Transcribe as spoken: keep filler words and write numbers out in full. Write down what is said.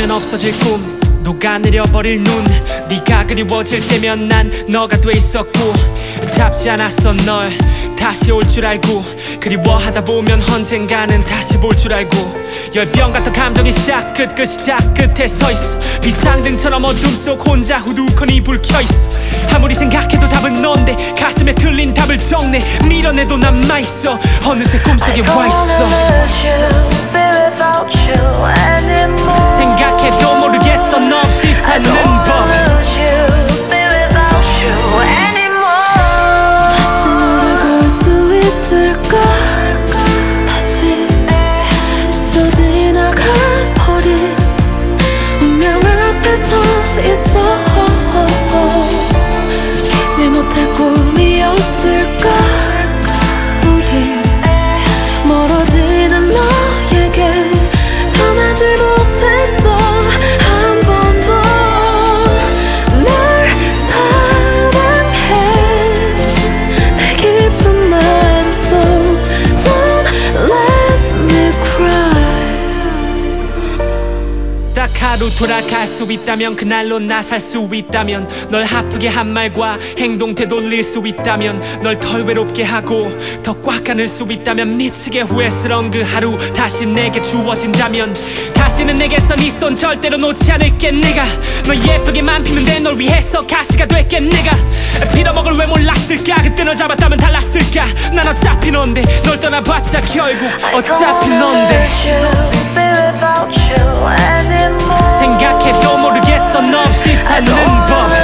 하면 없어질 꿈, 녹아내려버릴 눈. 네가 그리워질 때면 난 너가 돼 있었고, 잡지 않았어 널 다시 올 줄 알고. 그리워하다 보면 언젠가는 다시 볼 줄 알고. 열병 같은 감정이 시작 끝 그 시작 끝에 서있어. 비상등처럼 어둠 속 혼자 후두커니 불 켜있어. 아무리 생각해도 답은 넌데 가슴에 틀린 답을 적내. 밀어내도 남아있어. 어느새 꿈속에 와있어. 생각해도 모르겠어 너 없이 사는 법. 다시 너를 볼 수 있을까? 다시 스쳐 지나가버린 운명 앞에 서 있어. 깨지 못할 꿈이었을까? 우리 멀어지는 너에게 전하지 못했어. 한 번 더 널 사랑해. 내 깊은 마음속 Don't let me cry. 딱 하루 돌아갈 수 있다면, 그날로 나 살 수 있다면, 널 아프게 한 말과 행동 되돌릴 수 있다면, 널 덜 외롭게 하고 더 꽉 안을 수 있다면, 미치게 후회스러운 그 하루 다시 내게 주어진다면, 다시는 내게서 네 손 절대로 놓지 않을게. 내가 너 예쁘게만 피는데 널 위해서 가시가 될게. 내가 빌어먹을 왜 몰랐을까? 그때 너 잡았다면 달랐을까? 난 어차피 넌데, 널 떠나봤자 결국 어차피 넌데. 생각해도 모르겠어 너 없이 사는 법.